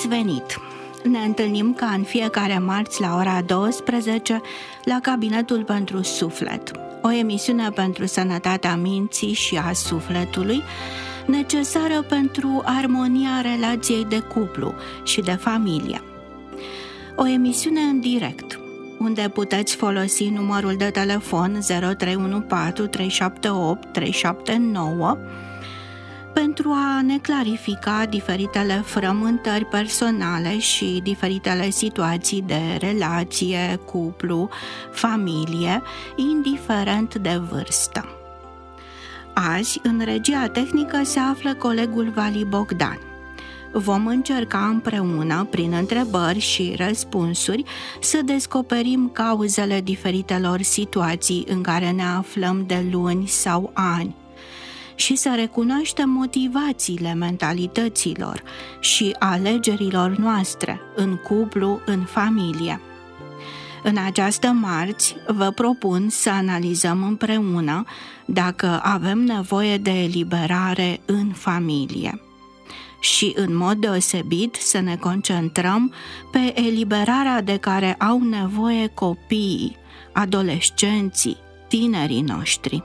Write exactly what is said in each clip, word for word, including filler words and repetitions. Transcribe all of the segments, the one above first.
ați venit! Ne întâlnim ca în fiecare marți la ora douăsprezece la Cabinetul pentru Suflet, o emisiune pentru sănătatea minții și a sufletului, necesară pentru armonia relației de cuplu și de familie. O emisiune în direct, unde puteți folosi numărul de telefon zero trei unu patru trei șapte opt trei șapte nouă pentru a ne clarifica diferitele frământări personale și diferitele situații de relație, cuplu, familie, indiferent de vârstă. Azi, în regia tehnică, se află colegul Vali Bogdan. Vom încerca împreună, prin întrebări și răspunsuri, să descoperim cauzele diferitelor situații în care ne aflăm de luni sau ani și să recunoaștem motivațiile mentalităților și alegerilor noastre în cuplu, în familie. În această marți vă propun să analizăm împreună dacă avem nevoie de eliberare în familie și în mod deosebit să ne concentrăm pe eliberarea de care au nevoie copiii, adolescenții, tinerii noștri.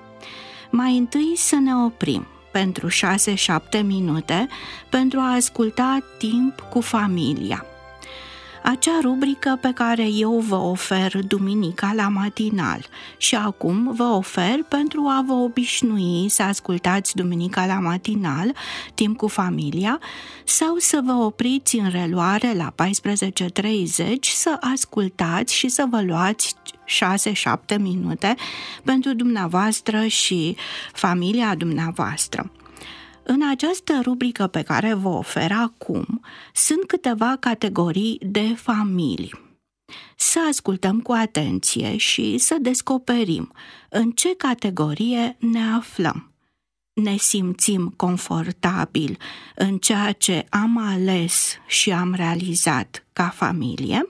Mai întâi să ne oprim pentru șase șapte minute pentru a asculta Timp cu familia. Acea rubrică pe care eu vă ofer duminica la matinal și acum vă ofer pentru a vă obișnui să ascultați duminica la matinal, Timp cu familia, sau să vă opriți în reluare la paisprezece treizeci să ascultați și să vă luați șase șapte minute pentru dumneavoastră și familia dumneavoastră. În această rubrică pe care vă ofer acum sunt câteva categorii de familii. Să ascultăm cu atenție și să descoperim în ce categorie ne aflăm. Ne simțim confortabil în ceea ce am ales și am realizat ca familie?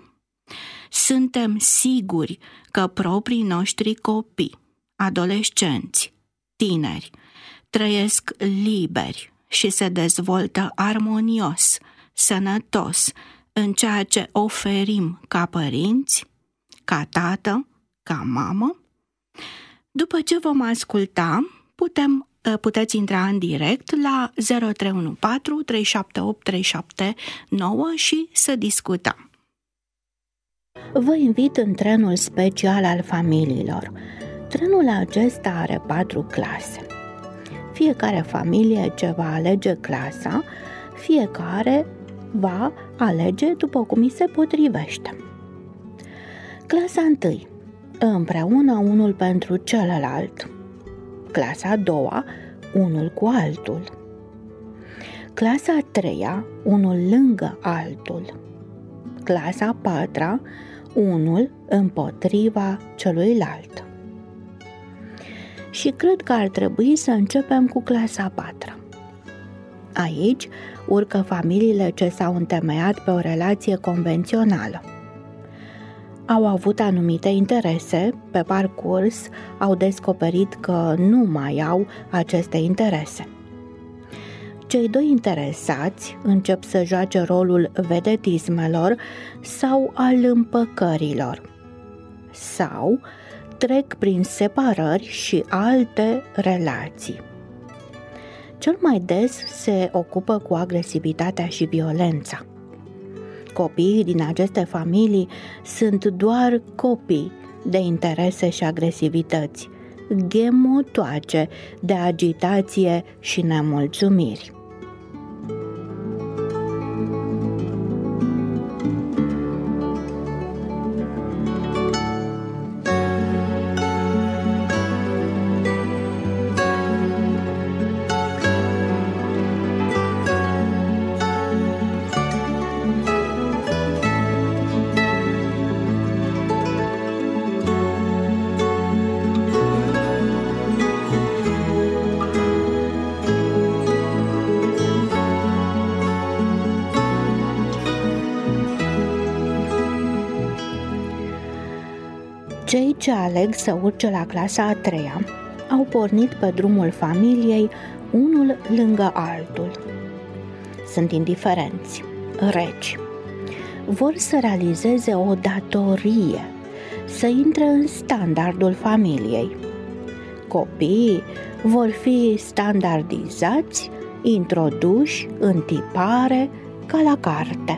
Suntem siguri că proprii noștri copii, adolescenți, tineri, trăiesc liberi și se dezvoltă armonios, sănătos în ceea ce oferim ca părinți, ca tată, ca mamă? După ce vom asculta, putem, puteți intra în direct la zero trei unu patru trei șapte opt trei șapte nouă și să discutăm. Vă invit în trenul special al familiilor. Trenul acesta are patru clase. Fiecare familie ce va alege clasa, fiecare va alege după cum îi se potrivește. Clasa întâi, împreună unul pentru celălalt. Clasa a doua, unul cu altul. Clasa a treia, unul lângă altul. Clasa a patra, unul împotriva celuilalt. Și cred că ar trebui să începem cu clasa a patra. Aici urcă familiile ce s-au întemeiat pe o relație convențională. Au avut anumite interese, pe parcurs au descoperit că nu mai au aceste interese. Cei doi interesați încep să joace rolul vedetismelor sau al împăcărilor, sau trec prin separări și alte relații. Cel mai des se ocupă cu agresivitatea și violența. Copiii din aceste familii sunt doar copii de interese și agresivități, ghemotoace de agitație și nemulțumiri. Cei ce aleg să urce la clasa a treia au pornit pe drumul familiei unul lângă altul. Sunt indiferenți, regi. Vor să realizeze o datorie, să intre în standardul familiei. Copiii vor fi standardizați, introduși în tipare ca la carte.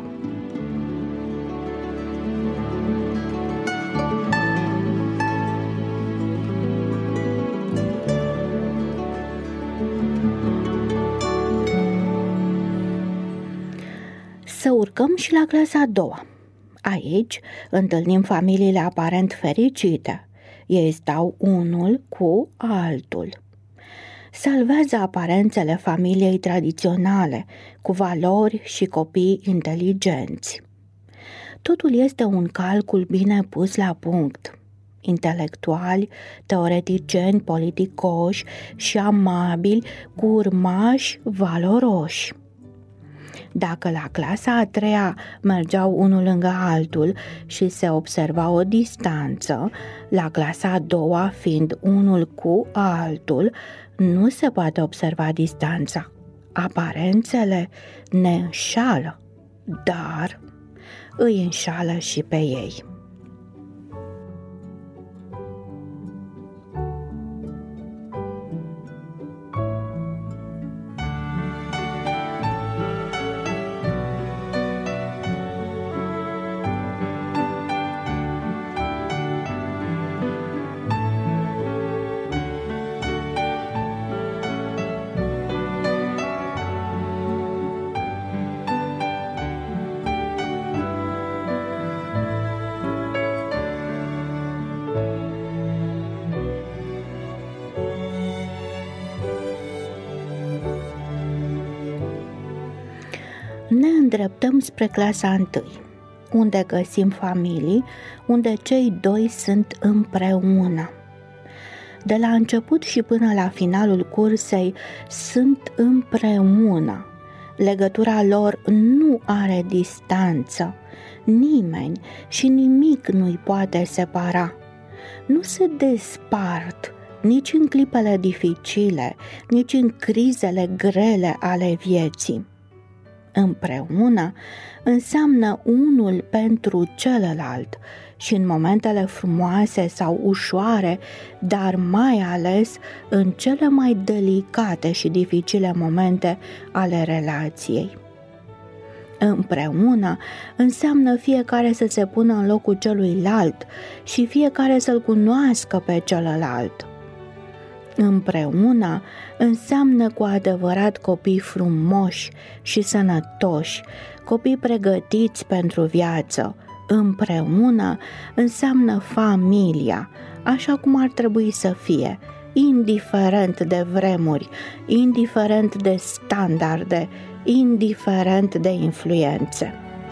Să urcăm și la clasa a doua. Aici întâlnim familiile aparent fericite. Ei stau unul cu altul. Salvează aparențele familiei tradiționale, cu valori și copii inteligenți. Totul este un calcul bine pus la punct. Intelectuali, teoreticieni politicoși și amabili cu urmași valoroși. Dacă la clasa a treia mergeau unul lângă altul și se observa o distanță, la clasa a doua, fiind unul cu altul, nu se poate observa distanța. Aparențele ne înșală, dar îi înșală și pe ei. Ne îndreptăm spre clasa întâi, unde găsim familii, unde cei doi sunt împreună. De la început și până la finalul cursei sunt împreună. Legătura lor nu are distanță. Nimeni și nimic nu-i poate separa. Nu se despart nici în clipele dificile, nici în crizele grele ale vieții. Împreună înseamnă unul pentru celălalt și în momentele frumoase sau ușoare, dar mai ales în cele mai delicate și dificile momente ale relației. Împreună înseamnă fiecare să se pună în locul celuilalt și fiecare să-l cunoască pe celălalt. Împreună înseamnă cu adevărat copii frumoși și sănătoși, copii pregătiți pentru viață. Împreună înseamnă familia, așa cum ar trebui să fie, indiferent de vremuri, indiferent de standarde, indiferent de influențe.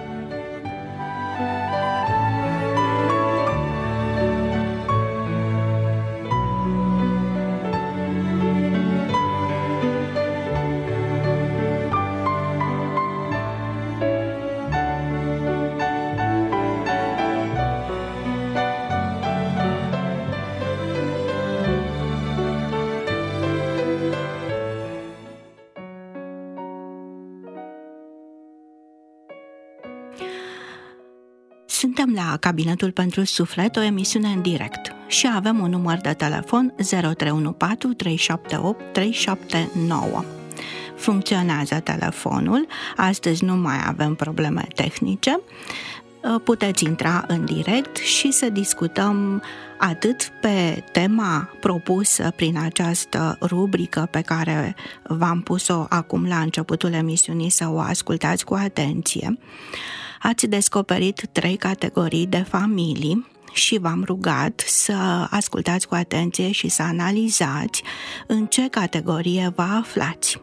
Suntem la Cabinetul pentru Suflet, o emisiune în direct și avem un număr de telefon zero trei unu patru trei șapte opt trei șapte nouă. Funcționează telefonul, astăzi nu mai avem probleme tehnice. Puteți intra în direct și să discutăm atât pe tema propusă prin această rubrică pe care v-am pus-o acum la începutul emisiunii, să o ascultați cu atenție. Ați descoperit trei categorii de familii și v-am rugat să ascultați cu atenție și să analizați în ce categorie vă aflați.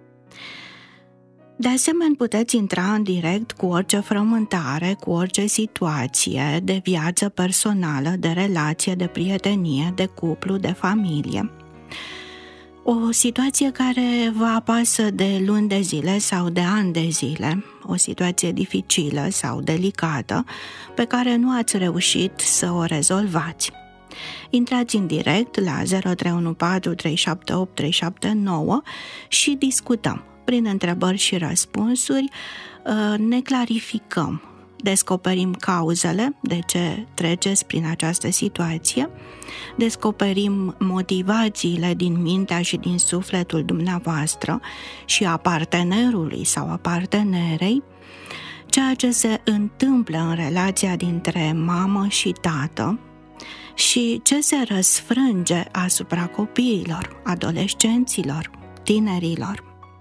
De asemenea, puteți intra în direct cu orice frământare, cu orice situație de viață personală, de relație, de prietenie, de cuplu, de familie. O situație care vă apasă de luni de zile sau de ani de zile, o situație dificilă sau delicată pe care nu ați reușit să o rezolvați. Intrați în direct la zero trei unu patru trei șapte opt trei șapte nouă și discutăm. prin întrebări și răspunsuri, ne clarificăm, descoperim cauzele de ce treceți prin această situație, descoperim motivațiile din mintea și din sufletul dumneavoastră și a partenerului sau a partenerei, ceea ce se întâmplă în relația dintre mamă și tată și ce se răsfrânge asupra copiilor, adolescenților, tinerilor.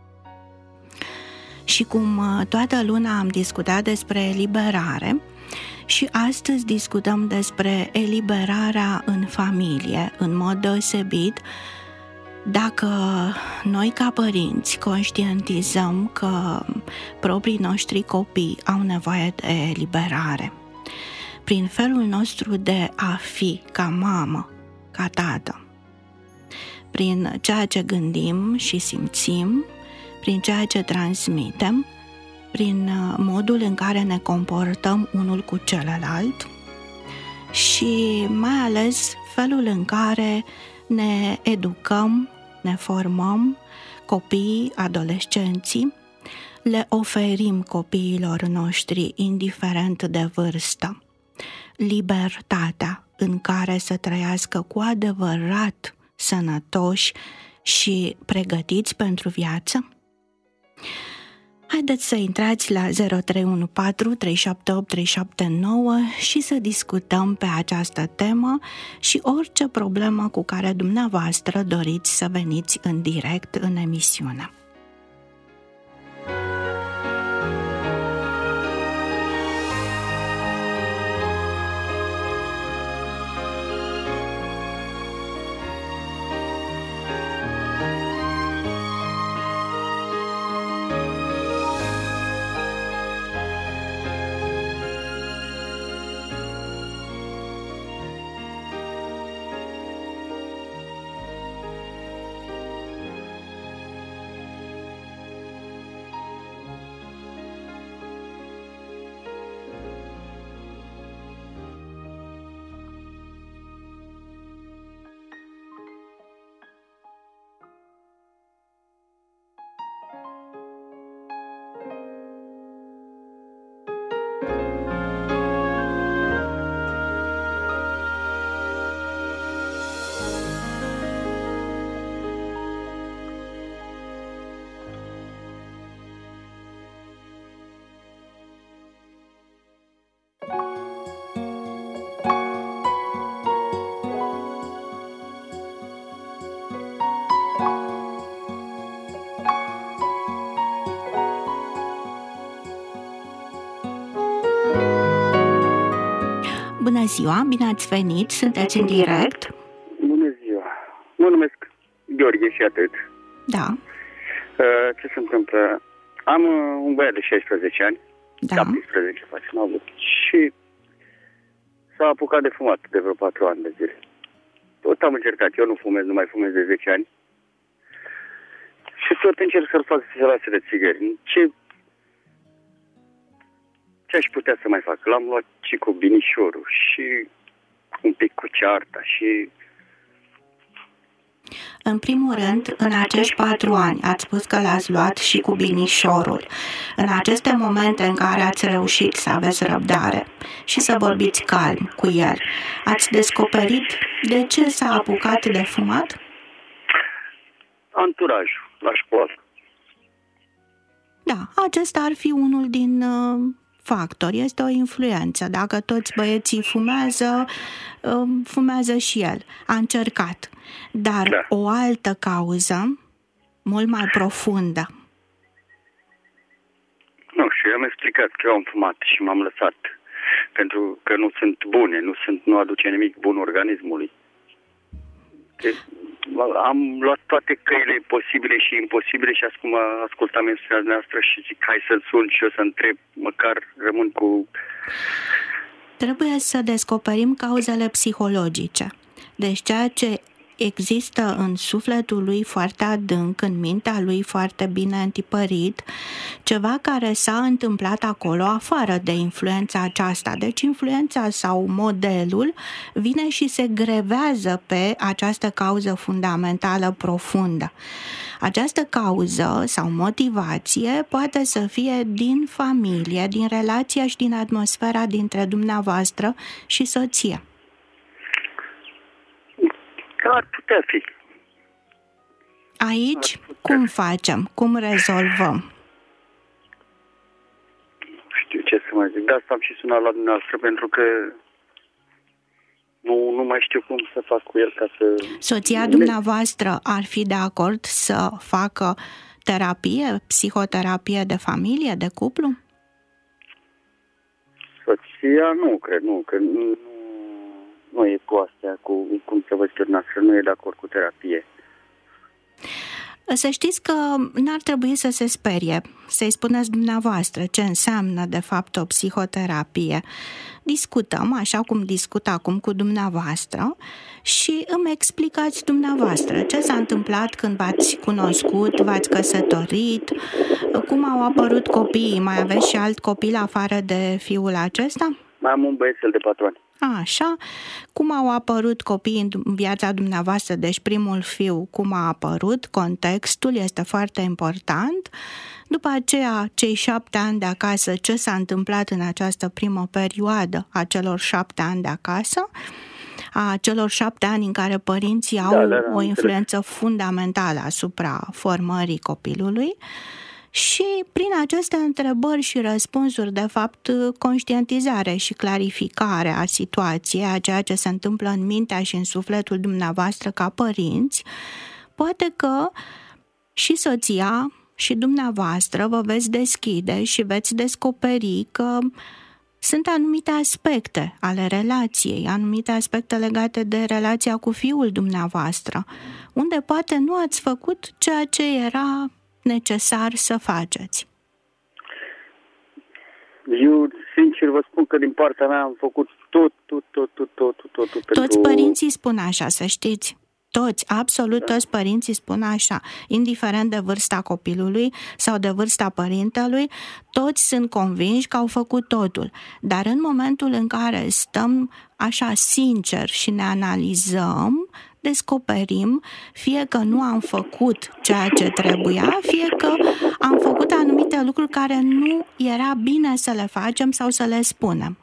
Și cum toată luna am discutat despre eliberare și astăzi discutăm despre eliberarea în familie, în mod deosebit, dacă noi ca părinți conștientizăm că proprii noștri copii au nevoie de eliberare, prin felul nostru de a fi ca mamă, ca tată, prin ceea ce gândim și simțim, prin ceea ce transmitem, prin modul în care ne comportăm unul cu celălalt și mai ales felul în care ne educăm, ne formăm copiii, adolescenții, le oferim copiilor noștri, indiferent de vârstă, libertatea în care să trăiască cu adevărat sănătoși și pregătiți pentru viață? Haideți să intrați la zero trei unu patru trei șapte opt trei șapte nouă și să discutăm pe această temă și orice problemă cu care dumneavoastră doriți să veniți în direct în emisiune. Bună ziua, bine ați venit, sunteți în direct. Bună ziua, mă numesc Gheorghe și atât. Da. Ce se întâmplă? Am un băiat de șaisprezece ani, da. șaptesprezece face în august, și s-a apucat de fumat de vreo patru ani de zile. Tot am încercat, eu nu fumez, nu mai fumez de zece ani. Și tot încerc să-l fac să se lase de țigări. Ce... Ce aș putea să mai fac? L-am luat și cu binișorul și un pic cu cearta și... În primul rând, în acești patru ani, ați spus că l-ați luat și cu binișorul. În aceste momente în care ați reușit să aveți răbdare și să vorbiți calm cu el, ați descoperit de ce s-a apucat de fumat? Anturajul, la școală. Da, acesta ar fi unul din... Uh... factor, este o influență. Dacă toți băieții fumează, fumează și el. A încercat. Dar da. O altă cauză, mult mai profundă. Nu știu, eu am explicat că eu am fumat și m-am lăsat. Pentru că nu sunt bune, nu, sunt, nu aduce nimic bun organismului. Am luat toate căile posibile și imposibile și acum ascultam emisiunea noastră și zic, hai să-l sun și eu să întreb, măcar rămân cu... Trebuie să descoperim cauzele psihologice. Deci ceea ce există în sufletul lui foarte adânc, în mintea lui foarte bine întipărit, ceva care s-a întâmplat acolo afară de influența aceasta. Deci influența sau modelul vine și se grevează pe această cauză fundamentală profundă. Această cauză sau motivație poate să fie din familie, din relația și din atmosfera dintre dumneavoastră și soție. Ar putea fi. Aici, cum facem? Cum rezolvăm? Nu știu ce să mai zic. De asta am și sunat la dumneavoastră, pentru că nu, nu mai știu cum să fac cu el ca să... Soția dumneavoastră ar fi de acord să facă terapie, psihoterapie de familie, de cuplu? Soția nu, cred, nu, că nu, nu e cu astea, cu cum să vă zic dumneavoastră, nu e de acord cu terapie. Să știți că n-ar trebui să se sperie, să-i spuneți dumneavoastră ce înseamnă de fapt o psihoterapie. Discutăm așa cum discut acum cu dumneavoastră și îmi explicați dumneavoastră ce s-a întâmplat când v-ați cunoscut, v-ați căsătorit, cum au apărut copiii. Mai aveți și alt copil afară de fiul acesta? Mai am un băiețel de patru ani. Așa, cum au apărut copiii în viața dumneavoastră, deci primul fiu, cum a apărut, contextul este foarte important. După aceea, cei șapte ani de acasă, ce s-a întâmplat în această primă perioadă a celor șapte ani de acasă, a celor șapte ani în care părinții au da, da, da, o influență înțeleg. fundamentală asupra formării copilului. Și prin aceste întrebări și răspunsuri, de fapt, conștientizare și clarificare a situației, a ceea ce se întâmplă în mintea și în sufletul dumneavoastră ca părinți, poate că și soția și dumneavoastră vă veți deschide și veți descoperi că sunt anumite aspecte ale relației, anumite aspecte legate de relația cu fiul dumneavoastră, unde poate nu ați făcut ceea ce era necesar să faceți. Eu, sincer, vă spun că din partea mea am făcut tot, tot, tot, tot, tot, tot, tot pentru... Toți părinții spun așa, să știți. Toți, absolut da. toți părinții spun așa, indiferent de vârsta copilului sau de vârsta părintelui, toți sunt convinși că au făcut totul. Dar în momentul în care stăm așa sincer și ne analizăm, descoperim fie că nu am făcut ceea ce trebuia, fie că am făcut anumite lucruri care nu era bine să le facem sau să le spunem.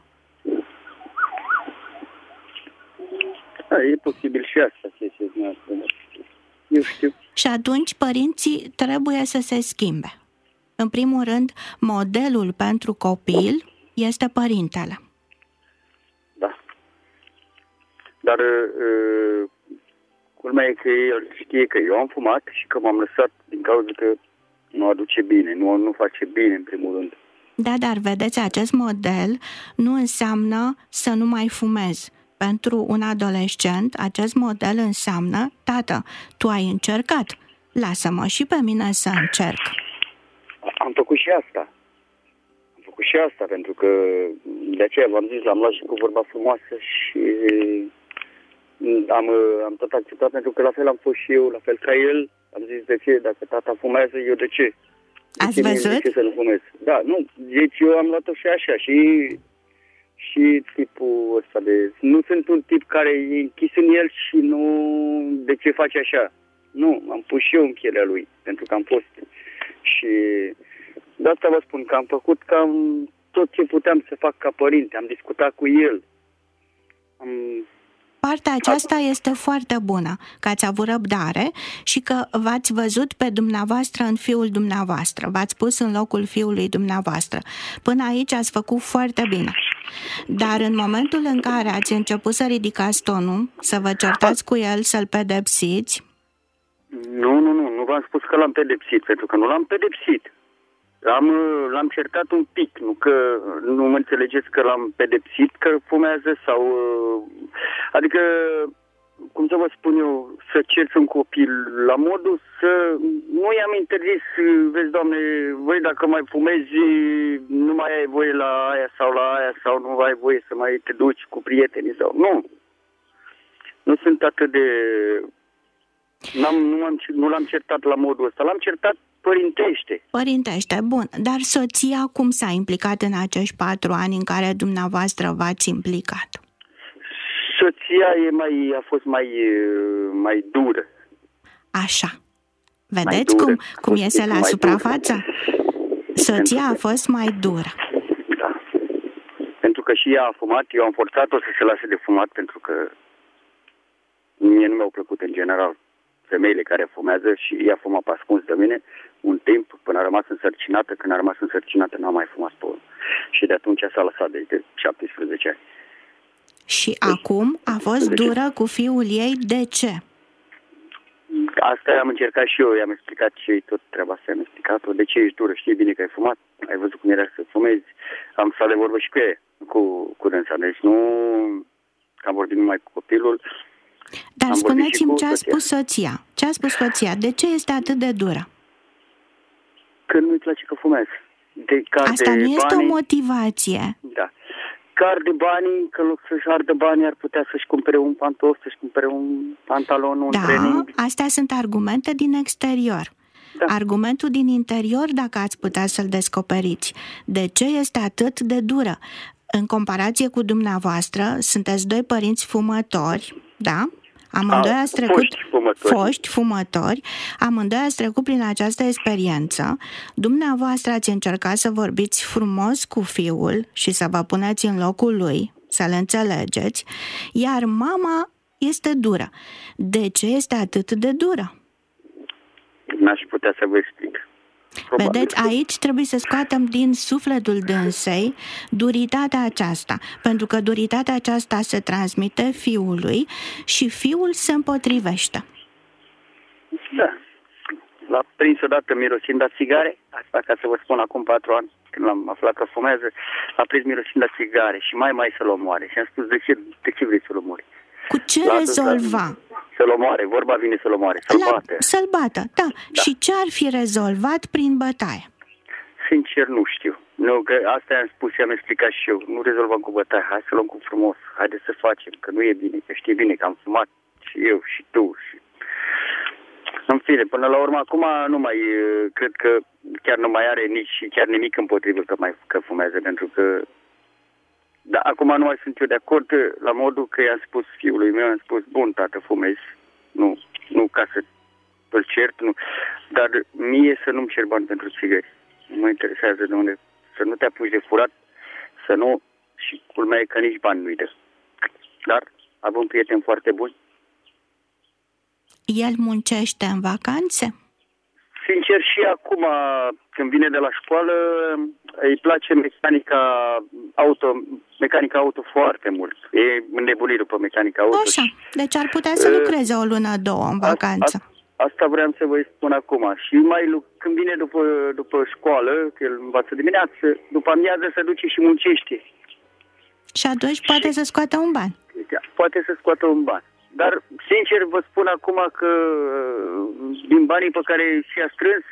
Da, e posibil și asta, ce ziceți dumneavoastră. Eu știu. Și atunci părinții trebuie să se schimbe. În primul rând, modelul pentru copil este părintele. Da. Dar uh, culmea e că el știe că eu am fumat și că m-am lăsat din cauza că nu aduce bine, nu, nu face bine în primul rând. Da, dar vedeți, acest model nu înseamnă să nu mai fumezi. Pentru un adolescent, acest model înseamnă, tată, tu ai încercat, lasă-mă și pe mine să încerc. Am făcut și asta. Am făcut și asta, pentru că de aceea v-am zis, l-am luat și cu vorba frumoasă și am, am tot acceptat, pentru că la fel am fost și eu, la fel ca el. Am zis, de ce? Dacă tata fumează, eu de ce? De Ați ce văzut? De ce să nu fumez? Da, nu, deci eu am luat-o și așa și... Și tipul ăsta de... Nu sunt un tip care e închis în el și nu... De ce face așa? Nu, am pus și eu în pielea lui, pentru că am fost. Și de asta vă spun că am făcut cam tot ce puteam să fac ca părinte. Am discutat cu el. Am... Partea aceasta este foarte bună, că ați avut răbdare și că v-ați văzut pe dumneavoastră în fiul dumneavoastră, v-ați pus în locul fiului dumneavoastră. Până aici ați făcut foarte bine. Dar în momentul în care ați început să ridicați tonul, să vă certați cu el, să-l pedepsiți... Nu, nu, nu, nu v-am spus că l-am pedepsit, pentru că nu l-am pedepsit. L-am, l-am certat un pic, nu că nu mă înțelegeți că l-am pedepsit, că fumează sau... Adică, cum să vă spun eu, să cerți un copil la modul să... Nu i-am interzis, vezi, Doamne, voi dacă mai fumezi, nu mai ai voie la aia sau la aia sau nu ai voie să mai te duci cu prietenii sau... Nu! Nu sunt atât de N-am, nu, am, nu l-am certat la modul ăsta, l-am certat părintește. Părintește, bun. Dar soția cum s-a implicat în acești patru ani în care dumneavoastră v-ați implicat? Soția e mai, a fost mai, mai dură. Așa. Vedeți cum, cum iese la suprafață? Soția a fost mai dură. Da. Pentru că și ea a fumat, eu am forțat-o să se lase de fumat, pentru că mie nu mi-au plăcut în general femeile care fumează și ea fuma pe ascuns de mine un timp până a rămas însărcinată. Când a rămas însărcinată n-a mai fumat pe urmă. Și de atunci s-a lăsat de, de șaptesprezece ani. Și deci, acum a fost dură cu fiul ei, de ce? Asta am încercat și eu, i-am explicat și ei tot treaba asta, i-am explicat-o. De ce ești dură? Știi bine că ai fumat? Ai văzut cum era să fumezi? Am stat de vorbă și cu ea, cu, cu dânsa. Deci nu am vorbit numai cu copilul. Dar spuneți-mi ce a spus soția. Ce a spus soția? De ce este atât de dură? Că nu-i place că fumează. De Asta nu este banii, o motivație. Da. Că de banii, că loc să-și ardă banii, ar putea să-și cumpere un pantof, să-și cumpere un pantalon, un da, training. Astea sunt argumente din exterior. Da. Argumentul din interior, dacă ați putea să-l descoperiți. De ce este atât de dură? În comparație cu dumneavoastră, sunteți doi părinți fumători, da? Amândoi ați trecut, foști fumători. foști fumători, amândoi ați trecut prin această experiență. Dumneavoastră ați încercat să vorbiți frumos cu fiul și să vă puneți în locul lui, să-l înțelegeți, iar mama este dură. De ce este atât de dură? N-aș putea să vă explic. Probabil. Vedeți, aici trebuie să scoatem din sufletul dânsei duritatea aceasta, pentru că duritatea aceasta se transmite fiului și fiul se împotrivește. Da. L-a prins odată mirosind a țigare, asta ca să vă spun acum patru ani, când l-am aflat că fumează, l-a prins mirosind a țigare și mai mai să-l omoare. Și am spus, de ce, de ce vrei să-l omori? Cu ce L-a rezolva? Să-l omoare, vorba vine să-l omoare, să-l La, bate. Să-l bată, da. da. Și ce ar fi rezolvat prin bătaie? Sincer, nu știu. Nu, că asta i-am spus și am explicat și eu. Nu rezolvăm cu bătaie, hai să luăm cu frumos. Haideți să facem, că nu e bine, că știi bine că am fumat și eu și tu. Și... În fine, până la urmă, acum nu mai, cred că chiar nu mai are nici chiar nimic împotrivă că mai că fumează, pentru că da, acum nu mai sunt eu de acord la modul că i-am spus fiului meu, am spus, bun, tată, fumezi, nu, nu ca să îl cert, nu, dar mie să nu-mi cer bani pentru țigări. Nu mă interesează de unde, să nu te apuci de furat, să nu, și culmea e că nici bani nu-i dă. Dar avem prieteni foarte buni. El muncește în vacanțe? Sincer, și acum, când vine de la școală, îi place mecanica auto, mecanica auto foarte mult. E înnebunit după mecanica auto. Așa, deci ar putea să lucreze o lună, două în vacanță. A, a, asta vreau să vă spun acum. Și mai când vine după, după școală, că el învață dimineață, după amiază se duce și muncește. Și atunci și poate să scoată un ban. Poate să scoată un ban. Dar, sincer, vă spun acum că din banii pe care și-a strâns,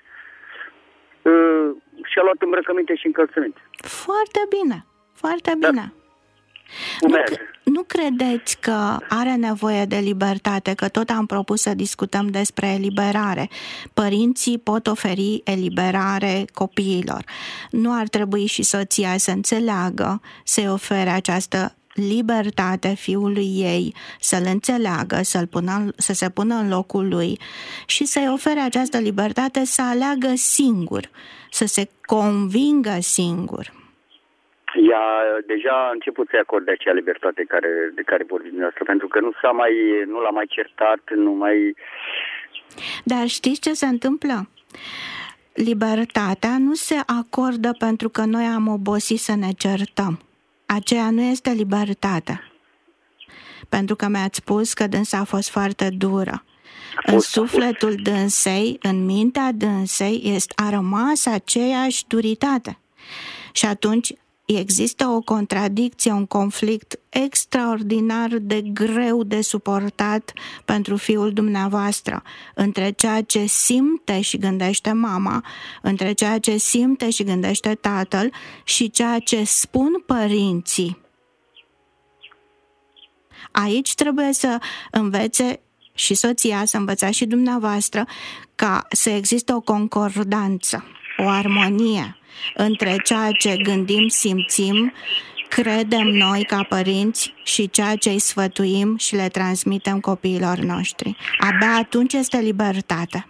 și-a luat îmbrăcăminte și încălțăminte. Foarte bine, foarte bine. Nu, nu credeți că are nevoie de libertate, că tot am propus să discutăm despre eliberare. Părinții pot oferi eliberare copiilor. Nu ar trebui și soția să înțeleagă, să-i ofere această libertate fiului ei, să-l înțeleagă, să-l pună, să se pună în locul lui și să-i ofere această libertate să aleagă singur, să se convingă singur. Ea deja a început să-i acorde acea libertate care, de care vorbim dumneavoastră, pentru că nu s-a mai, nu l-a mai certat, nu mai... Dar știți ce se întâmplă? Libertatea nu se acordă pentru că noi am obosit să ne certăm. Aceea nu este libertate. Pentru că mi-ați spus că dânsa a fost foarte dură. În sufletul dânsei, în mintea dânsei, este, a rămas aceeași duritate. Și atunci există o contradicție, un conflict extraordinar de greu de suportat pentru fiul dumneavoastră, între ceea ce simte și gândește mama, între ceea ce simte și gândește tatăl și ceea ce spun părinții. Aici trebuie să învețe și soția, să învățați și dumneavoastră, ca să existe o concordanță, o armonie între ceea ce gândim, simțim, credem noi ca părinți și ceea ce îi sfătuim și le transmitem copiilor noștri. Abia atunci este libertate.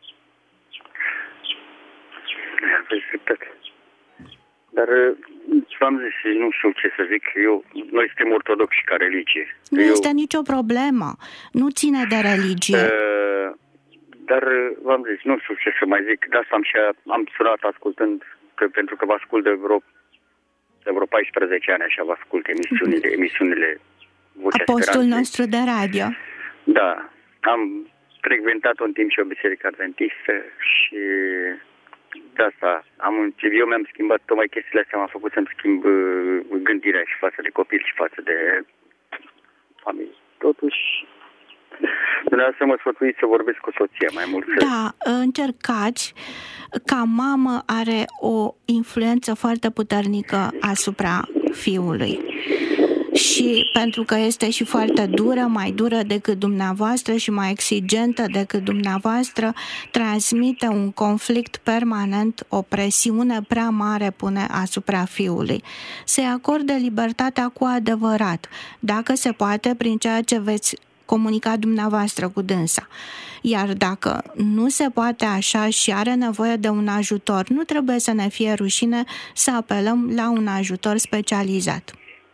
Dar v-am zis și nu știu ce să zic, eu, noi suntem ortodoxi ca religie. Nu eu, este nicio problemă, nu ține de religie. Uh, dar v-am zis, nu știu ce să mai zic, de asta am, și, am sunat ascultând, că, pentru că vă ascult de vreo, de vreo paisprezece ani, așa vă ascult emisiunile, emisiunile Vocea Apostul Speranței. nostru de radio. Da, am frecventat un timp și o biserică adventistă și de asta am început, eu mi-am schimbat tocmai chestiile astea, m-am făcut să-mi schimb uh, gândirea și față de copil și față de familie. Totuși, dumneavoastră mă sfătuiți să vorbesc cu soția mai mult. Da, încercați. Ca mamă are o influență foarte puternică asupra fiului. Și pentru că este și foarte dură, mai dură decât dumneavoastră și mai exigentă decât dumneavoastră, transmite un conflict permanent, o presiune prea mare pune asupra fiului. Se acorde libertatea cu adevărat, dacă se poate, prin ceea ce veți comunica dumneavoastră cu dânsa. Iar dacă nu se poate așa și are nevoie de un ajutor, nu trebuie să ne fie rușine să apelăm la un ajutor specializat.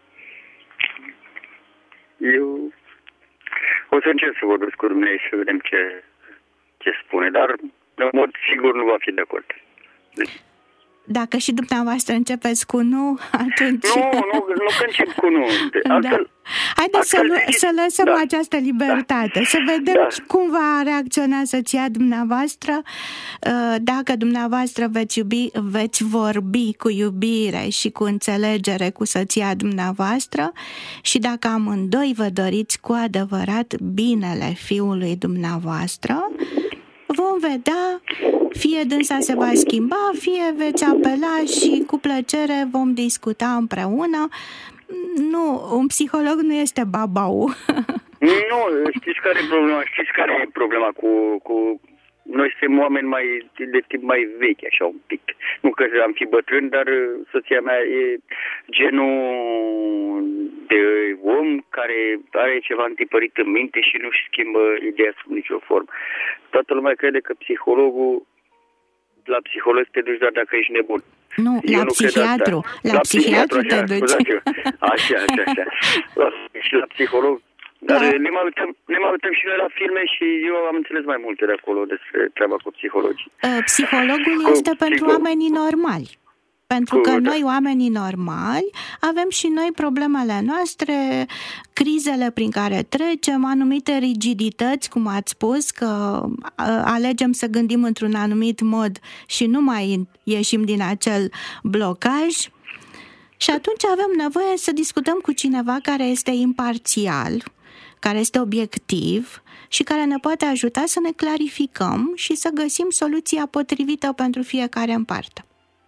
Eu o să încerc să vorbesc cu dumneavoastră și să vedem ce, ce spune, dar în mod sigur nu va fi de acord. Deci... Dacă și dumneavoastră începeți cu nu, atunci... Nu, nu, nu că încep cu nu. Altfel, da. Haideți să, să lăsăm da. această libertate, da. să vedem da. cum va reacționa soția dumneavoastră. Dacă dumneavoastră veți, iubi, veți vorbi cu iubire și cu înțelegere cu soția dumneavoastră și dacă amândoi vă doriți cu adevărat binele fiului dumneavoastră, vom vedea, fie dânsa se va schimba, fie veți apela și cu plăcere vom discuta împreună. Nu, un psiholog nu este babau. Nu, știți care e problema? Știți care e problema cu... cu... Noi suntem oameni mai, de tip mai vechi, așa un pic. Nu că am fi bătrân, dar soția mea e genul de om care are ceva întipărit în minte și nu-și schimbă ideea sub nicio formă. Toată lumea crede că psihologul, la psiholog te duci doar dacă ești nebun. Nu, Eu la nu psihiatru. La, la psihiatru te duci. Așa, așa, așa. La, și la psiholog. Dar da. ne, mai uităm, ne mai uităm și noi la filme și eu am înțeles mai multe de acolo despre treaba cu psihologii. Psihologul cu este psiholo... pentru oamenii normali. Pentru că noi, oamenii normali, avem și noi problemele noastre, crizele prin care trecem, anumite rigidități, cum ați spus, că alegem să gândim într-un anumit mod și nu mai ieșim din acel blocaj. Și atunci avem nevoie să discutăm cu cineva care este imparțial, care este obiectiv și care ne poate ajuta să ne clarificăm și să găsim soluția potrivită pentru fiecare în parte.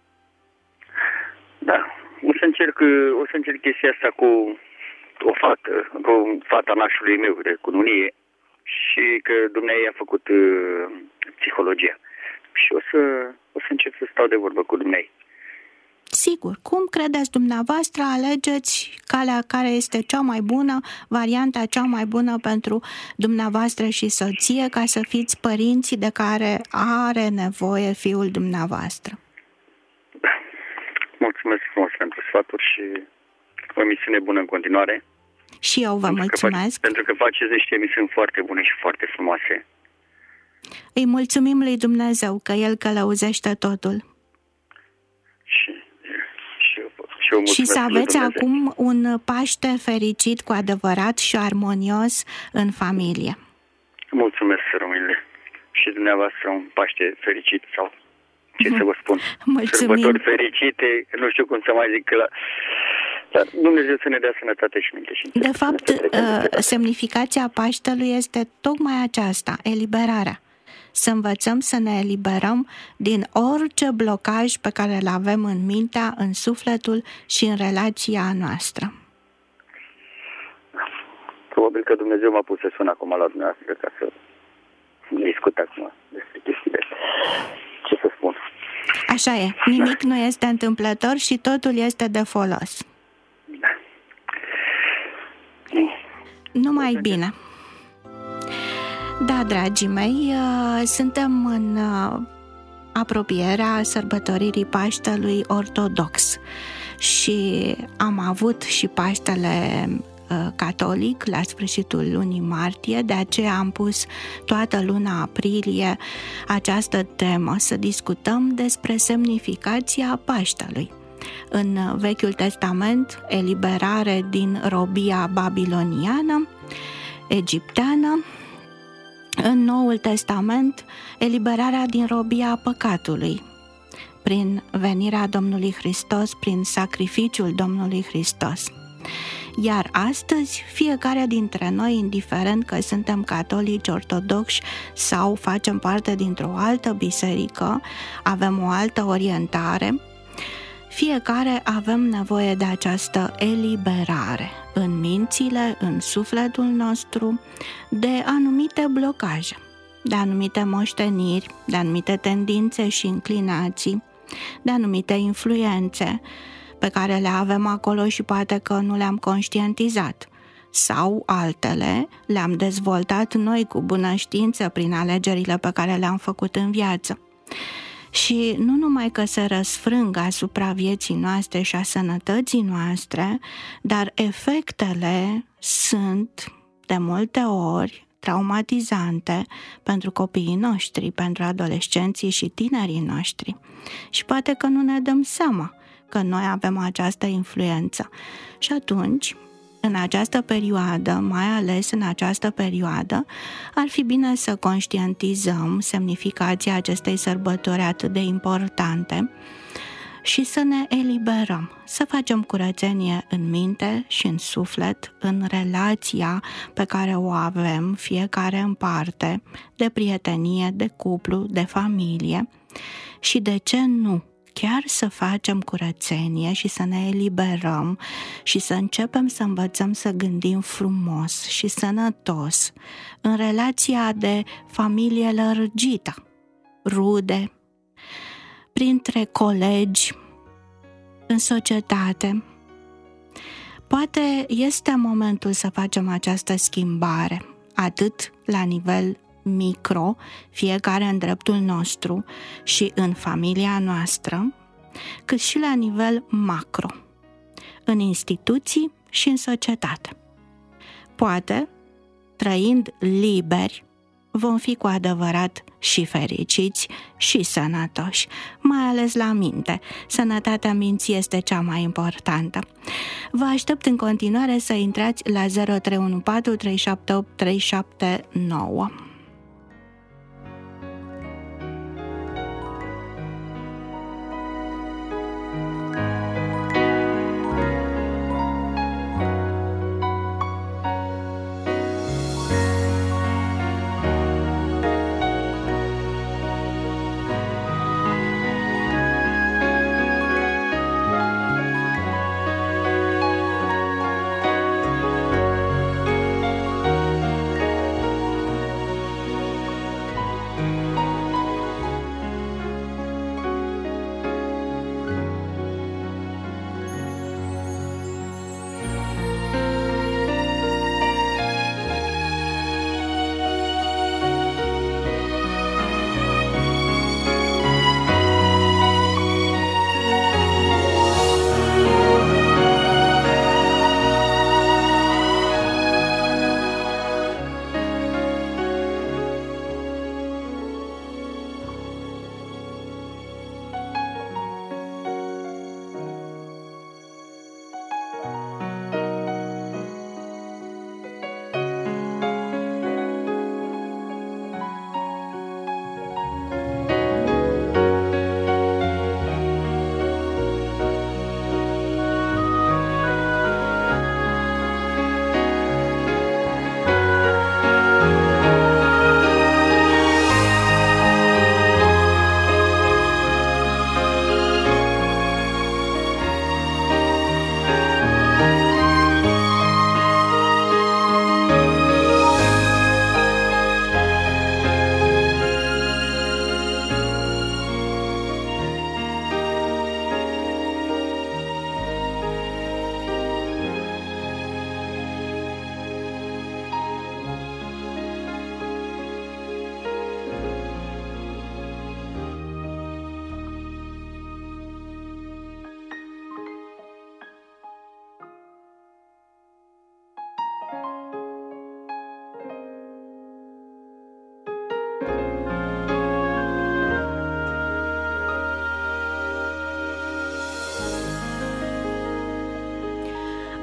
Da, o să încerc, o să încerc chestia asta cu o fată, cu fata nașului meu de cununie și că dumneavoastră a făcut uh, psihologia. Și o să, o să încerc să stau de vorbă cu dumneavoastră. Sigur, cum credeți dumneavoastră, alegeți calea care este cea mai bună, varianta cea mai bună pentru dumneavoastră și soție, ca să fiți părinții de care are nevoie fiul dumneavoastră. Mulțumesc frumos pentru sfaturi și o emisiune bună în continuare. Și eu vă pentru mulțumesc. Că, pentru că faceți niște emisiuni foarte bune și foarte frumoase. Îi mulțumim lui Dumnezeu că El călăuzește totul. Și, și, eu, și, eu și să aveți acum un Paște fericit cu adevărat și armonios în familie. Mulțumesc, rămâile. Și dumneavoastră un Paște fericit sau ce să vă spun. Mulțumim. Sărbători fericite, nu știu cum să mai zic, că la... Dar Dumnezeu să ne dea sănătate și minte. Și de fapt, semnificația Paștelui este tocmai aceasta, eliberarea. Să învățăm să ne eliberăm din orice blocaj pe care îl avem în mintea, în sufletul și în relația noastră. Probabil că Dumnezeu m-a pus să sun acum la dumneavoastră ca să discut acum despre chestiile. Ce să spun? Așa e. Nimic nu este întâmplător și totul este de folos. Da. Numai bine. Da, dragii mei, suntem în apropierea sărbătoririi Paștelui Ortodox și am avut și Paștele catolic la sfârșitul lunii martie, de aceea am pus toată luna aprilie această temă, să discutăm despre semnificația Paștelui. În Vechiul Testament, eliberare din robia babiloniană, egipteană; în Noul Testament, eliberarea din robia păcatului, prin venirea Domnului Hristos, prin sacrificiul Domnului Hristos. Iar astăzi, fiecare dintre noi, indiferent că suntem catolici, ortodoxi sau facem parte dintr-o altă biserică, avem o altă orientare, fiecare avem nevoie de această eliberare în mințile, în sufletul nostru, de anumite blocaje, de anumite moșteniri, de anumite tendințe și inclinații, de anumite influențe pe care le avem acolo și poate că nu le-am conștientizat, sau altele le-am dezvoltat noi cu bună știință prin alegerile pe care le-am făcut în viață. Și nu numai că se răsfrâng asupra vieții noastre și a sănătății noastre, dar efectele sunt de multe ori traumatizante pentru copiii noștri, pentru adolescenții și tinerii noștri. Și poate că nu ne dăm seama că noi avem această influență. Și atunci, în această perioadă, mai ales în această perioadă, ar fi bine să conștientizăm semnificația acestei sărbători atât de importante și să ne eliberăm, să facem curățenie în minte și în suflet, în relația pe care o avem fiecare în parte, de prietenie, de cuplu, de familie și, de ce nu, chiar să facem curățenie și să ne eliberăm și să începem să învățăm să gândim frumos și sănătos în relația de familie lărgită, rude, printre colegi, în societate. Poate este momentul să facem această schimbare, atât la nivel micro, fiecare în dreptul nostru și în familia noastră, cât și la nivel macro, în instituții și în societate. Poate, trăind liberi, vom fi cu adevărat și fericiți și sănătoși, mai ales la minte. Sănătatea minții este cea mai importantă. Vă aștept în continuare să intrați la zero trei unu patru trei șapte opt trei șapte nouă.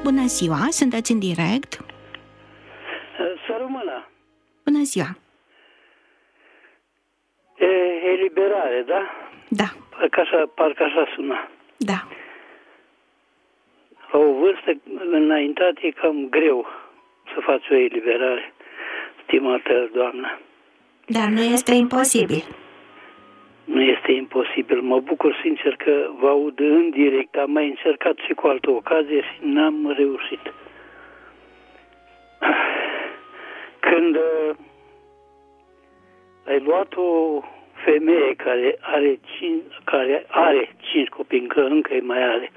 Bună ziua, sunteți în direct. Să rămână. Bună ziua. E eliberare, da? Da. Parcă așa, parcă așa sună. Da. La o vârstă înaintată e cam greu să faci o eliberare, stimată doamnă. Dar nu este imposibil. Nu este imposibil. Mă bucur sincer că vă aud în direct. Am mai încercat și cu altă ocazie și n-am reușit. Când uh, ai luat o femeie care are cinci, care are cinci copii, încă, încă îi mai are,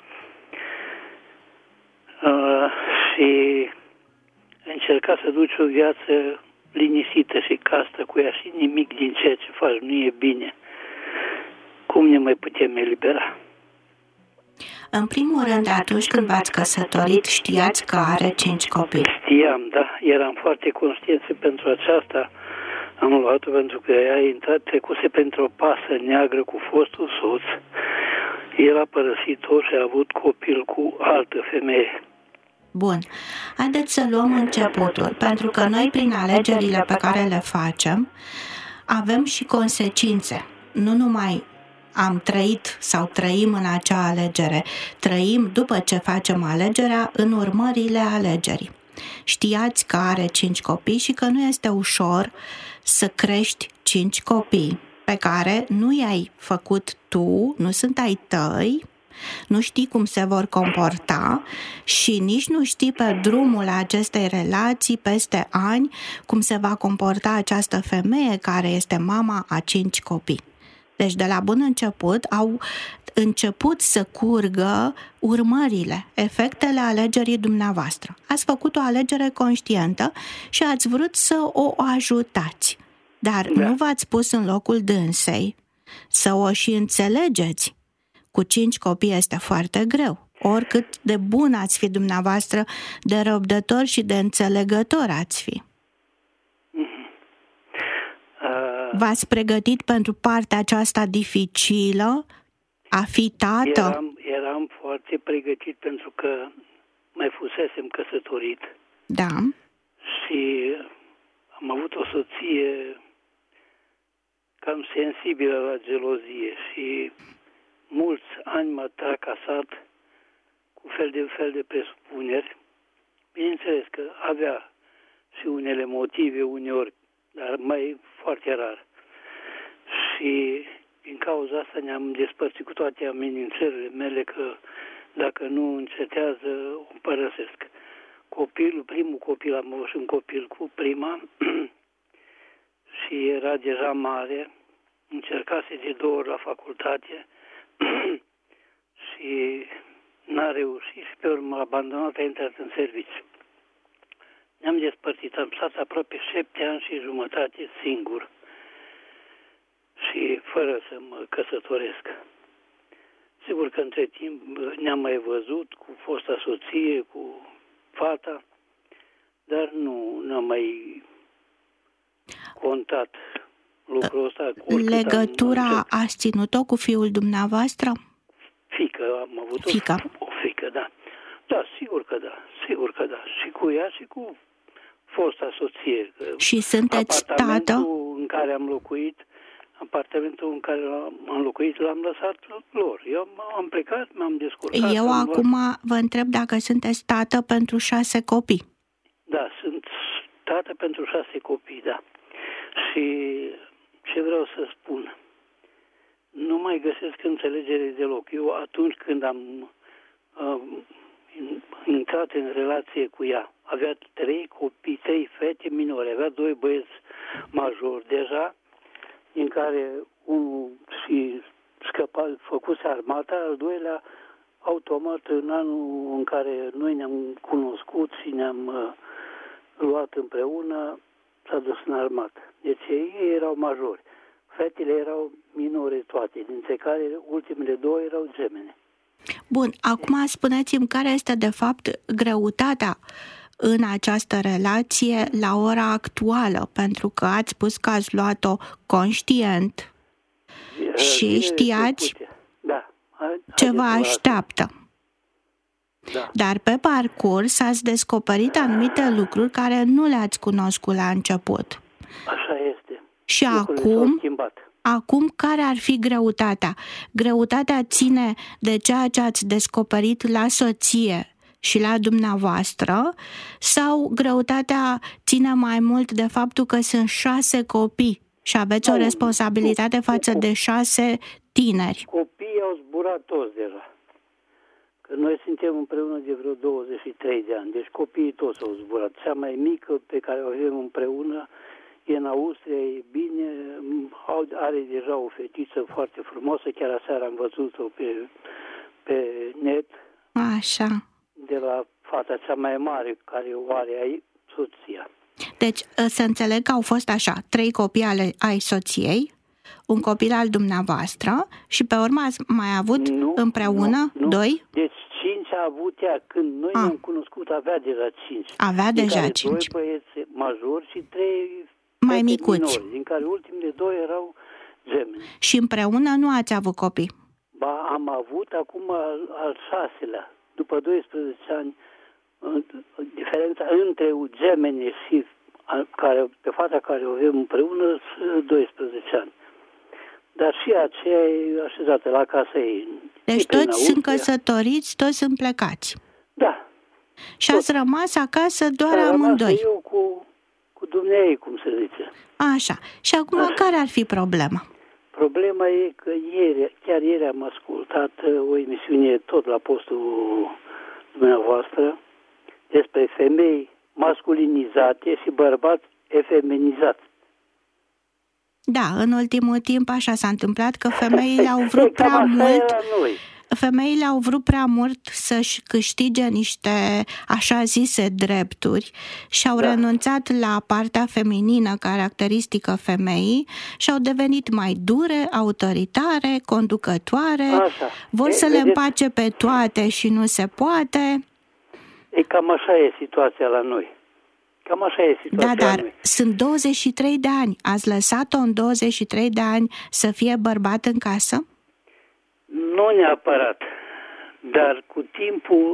uh, și ai încercat să duci o viață liniștită și castă cu ea și nimic din ceea ce faci nu e bine, cum ne mai putem elibera? În primul rând, atunci când v-ați căsătorit, știați că are cinci copii. Știam, da. Eram foarte conștient pentru aceasta. Am luat-o pentru că ea a intrat, trecuse pentru o pasă neagră cu fostul soț. El a părăsit-o și a avut copil cu altă femeie. Bun. Haideți să luăm începutul, pentru că noi, prin alegerile pe care le facem, avem și consecințe. Nu numai am trăit sau trăim în acea alegere, trăim după ce facem alegerea în urmările alegerii. Știați că are cinci copii și că nu este ușor să crești cinci copii pe care nu i-ai făcut tu, nu sunt ai tăi, nu știi cum se vor comporta și nici nu știi pe drumul acestei relații peste ani cum se va comporta această femeie care este mama a cinci copii. Deci de la bun început au început să curgă urmările, efectele alegerii dumneavoastră. Ați făcut o alegere conștientă și ați vrut să o ajutați, dar da. Nu v-ați pus în locul dânsei să o și înțelegeți. Cu cinci copii este foarte greu. Oricât de bun ați fi dumneavoastră, de răbdător și de înțelegător ați fi. V-ați pregătit pentru partea aceasta dificilă? A fi tată? Eram, eram foarte pregătit pentru că mai fusesem căsătorit. Da. Și am avut o soție cam sensibilă la gelozie și mulți ani m-a tracasat cu fel de fel de presupuneri. Bineînțeles că avea și unele motive uneori, dar mai foarte rar. Și din cauza asta ne-am despărțit cu toate amenințările mele că dacă nu încetează, o părăsesc. Copilul, primul copil, am avut și un copil cu prima și era deja mare, încercase de două ori la facultate și n-a reușit și pe urmă a abandonat, a intrat în serviciu. Ne-am despărțit, am stat aproape șapte ani și jumătate singur și fără să mă căsătoresc. Sigur că între timp ne-am mai văzut cu fosta soție, cu fata, dar nu n-am mai contat lucrul ăsta. Legătura ați ținut-o cu fiul dumneavoastră? Fică, am avut fică. O, o fică, da. Da, sigur că da, sigur că da. Și cu ea și cu fosta soție. Și sunteți tată? Apartamentul în care am locuit, apartamentul în care am locuit l-am lăsat lor. Eu am plecat, m-am descurcat. Eu acum luat... vă întreb dacă sunteți tată pentru șase copii. Da, sunt tată pentru șase copii, da. Și ce vreau să spun? Nu mai găsesc înțelegere deloc. Eu atunci când am uh, intrat în relație cu ea, avea trei copii, trei fete minore, avea doi băieți majori deja, din care unul și scăpa, făcuse armata, al doilea automat în anul în care noi ne-am cunoscut și ne-am uh, luat împreună, s-a dus în armată. Deci ei erau majori. Fetele erau minore toate, dintre care ultimele două erau gemene. Bun, acum spuneți-mi care este de fapt greutatea în această relație la ora actuală, pentru că ați spus că ați luat-o conștient și știați da. ce vă așteaptă. Da. Dar pe parcurs ați descoperit anumite lucruri care nu le-ați cunoscut la început. Așa este. Și Lucrurile s-au acum, schimbat. acum, care ar fi greutatea? Greutatea ține de ceea ce ați descoperit la soție și la dumneavoastră, sau greutatea ține mai mult de faptul că sunt șase copii și aveți o responsabilitate față de șase tineri? Copiii au zburat toți deja. Că noi suntem împreună de vreo douăzeci și trei de ani, deci copiii toți au zburat. Cea mai mică pe care o avem împreună e în Austria, e bine, are deja o fetiță foarte frumoasă, chiar aseară am văzut-o pe, pe net. Așa. De la fata cea mai mare care o are aici, soția. Deci să înțeleg că au fost așa, trei copii ale, ai soției, un copil al dumneavoastră și pe urmă ați mai avut nu, împreună nu, nu. doi? Deci cinci a avut ea. Când noi A. ne-am cunoscut avea deja cinci. Avea din deja care cinci. doi băieți majori și trei Mai fete micuți. minori, din care ultimele doi erau gemeni. Și împreună nu ați avut copii? Ba, am avut acum al, al șaselea. După doisprezece ani, diferența între gemene și care, pe fata care o avem împreună, doisprezece ani. Dar și aceea e așezată la casă ei. Deci toți sunt căsătoriți, toți sunt plecați. Da. Și ați rămas acasă doar Am amândoi. rămas eu cu, cu dumneai, cum se zice. Așa. Și acum Așa. care ar fi problema? Problema e că ieri, chiar ieri am ascultat o emisiune tot la postul dumneavoastră despre femei masculinizate și bărbați efeminizați. Da, în ultimul timp așa s-a întâmplat că femeile au vrut prea mult. Femeile au vrut prea mult să-și câștige niște așa zise drepturi și au da. renunțat la partea feminină caracteristică femeii și au devenit mai dure, autoritare, conducătoare, așa. vor e, să vedeți? le împace pe toate și nu se poate. E cam așa e situația la noi. Cam așa e situația Da, dar la noi. Sunt douăzeci și trei de ani. Ați lăsat-o în douăzeci și trei de ani să fie bărbat în casă? Nu neapărat, dar cu timpul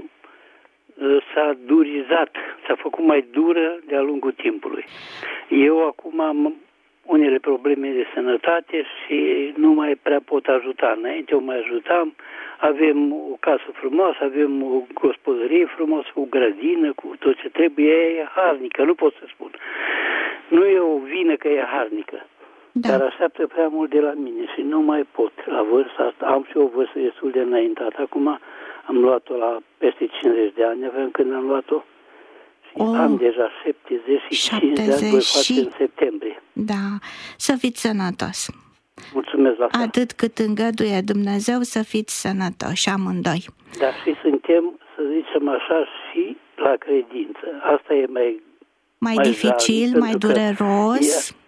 s-a durizat, s-a făcut mai dură de-a lungul timpului. Eu acum am unele probleme de sănătate și nu mai prea pot ajuta. Înainte o mai ajutam, avem o casă frumoasă, avem o gospodărie frumoasă, o grădină, cu tot ce trebuie, e harnică, nu pot să spun. Nu e o vină că e harnică. Da. Dar așteaptă prea mult de la mine și nu mai pot. La vârsta asta, am și o vârstă destul de înaintată. Acum am luat-o la peste cincizeci de ani, aveam când am luat-o și oh. am deja șaptezeci și cinci de ani, voi face în septembrie. Da, să fiți sănătos. Mulțumesc la fel. Atât cât îngăduie Dumnezeu să fiți sănătoși amândoi. Da, și suntem, să zicem așa, și la credință. Asta e mai Mai, mai dificil, zalnic, mai dureros. Că,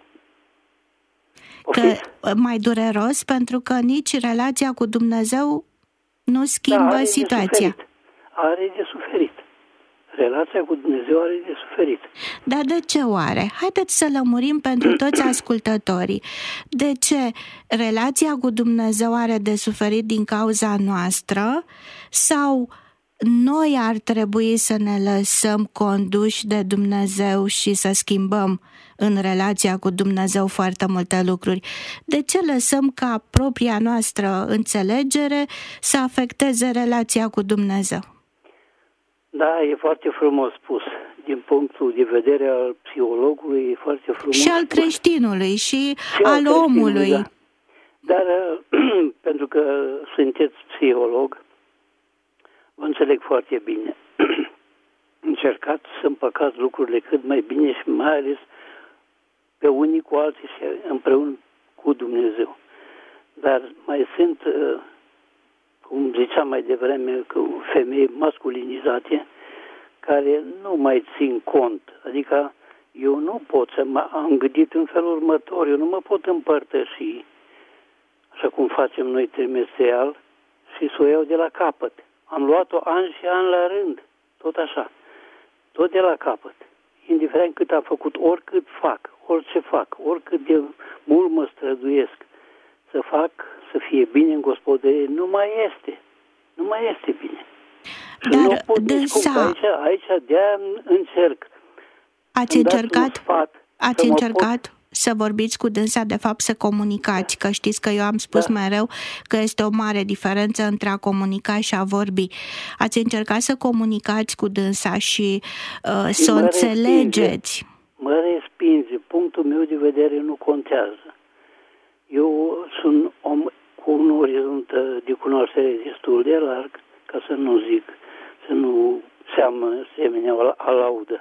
Că, mai dureros pentru că nici relația cu Dumnezeu nu schimbă da, situația. De are de suferit. Relația cu Dumnezeu are de suferit. Dar de ce oare? Haideți să lămurim pentru toți ascultătorii. De ce relația cu Dumnezeu are de suferit din cauza noastră sau noi ar trebui să ne lăsăm conduși de Dumnezeu și să schimbăm în relația cu Dumnezeu foarte multe lucruri? De ce lăsăm ca propria noastră înțelegere să afecteze relația cu Dumnezeu? Da, e foarte frumos spus. Din punctul de vedere al psihologului e foarte frumos și al spus. creștinului și, și al, al omului. Da. Dar pentru că sunteți psiholog, vă înțeleg foarte bine. Încercați să împăcați lucrurile cât mai bine și mai ales pe unii cu alții și împreună cu Dumnezeu. Dar mai sunt, cum ziceam mai devreme, că femei masculinizate care nu mai țin cont. Adică eu nu pot să mă am gândit în felul următor, eu nu mă pot împărtăși așa cum facem noi trimestrial și să o iau de la capăt. Am luat-o ani și ani la rând, tot așa, tot de la capăt. Indiferent cât am făcut, oricât fac, orice fac, oricât de mult mă străduiesc să fac, să fie bine în gospodărie, nu mai este. Nu mai este bine. Dar nu pot dânsa... aici, aici de-aia încerc. Ați încercat, sfat, ați să încercat pot... să vorbiți cu dânsa, de fapt să comunicați, că știți că eu am spus da. mereu că este o mare diferență între a comunica și a vorbi. Ați încercat să comunicați cu dânsa și, uh, și să o înțelegeți. Mă respinge. Punctul meu de vedere nu contează. Eu sunt om cu un orizont de cunoaștere destul de larg, ca să nu zic, să nu seamă semenea a laudă.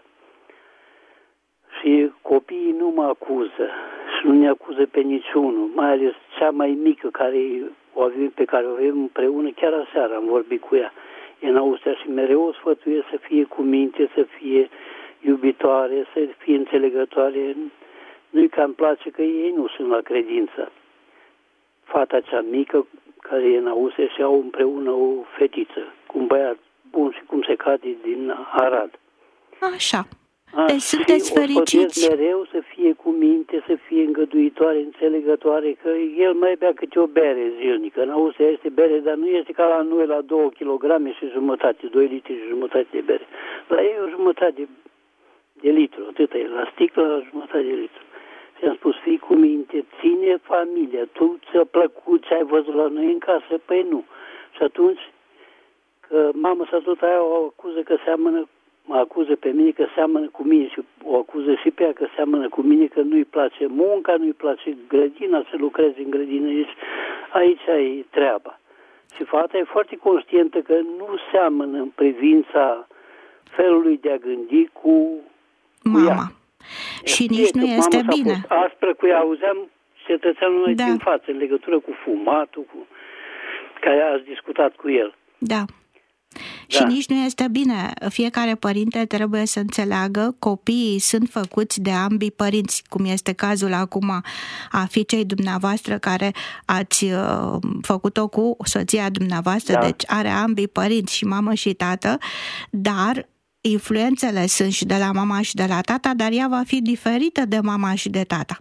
Și copiii nu mă acuză și nu ne acuză pe niciunul, mai ales cea mai mică care o avem, pe care o avem împreună. Chiar aseară am vorbit cu ea, e în Austria, și mereu o sfătuie să fie cu minte, să fie iubitoare, să fie înțelegătoare. Nu-i că îmi place că ei nu sunt la credință. Fata cea mică care e în Austria și au împreună o fetiță cu un băiat bun și cum se cade din Arad. Așa. A, deci sunteți fericiți. Mereu să fie cu minte, să fie îngăduitoare, înțelegătoare, că el mai bea câte o bere zilnică. În Austria este bere, dar nu este ca la noi la două kilograme și jumătate, doi litri și jumătate de bere. La ei o jumătate de, de litru, atâta e, la sticlă la jumătate de litru. Și am spus, fii cu minte, ține familia, tu ți-a plăcut ce ai văzut la noi în casă? Păi nu. Și atunci, că mama sa tot aia o acuză că seamănă, mă acuză pe mine că seamănă cu mine și o acuză și pe ea că seamănă cu mine, că nu-i place munca, nu-i place grădina, să lucreze în grădină. Deci aici e treaba. Și fata e foarte conștientă că nu seamănă în privința felului de a gândi cu mama. Ea. Și e, nici nu este bine. Aspră cu ea, auzeam cetățeanul noi da. din față, în legătură cu fumatul, cu care ați discutat cu el. Da. Da. Și nici nu este bine. Fiecare părinte trebuie să înțeleagă, copiii sunt făcuți de ambii părinți, cum este cazul acum a fiicei dumneavoastră care ați uh, făcut-o cu soția dumneavoastră, da. Deci are ambii părinți, și mamă și tată, dar influențele sunt și de la mama și de la tata, dar ea va fi diferită de mama și de tata.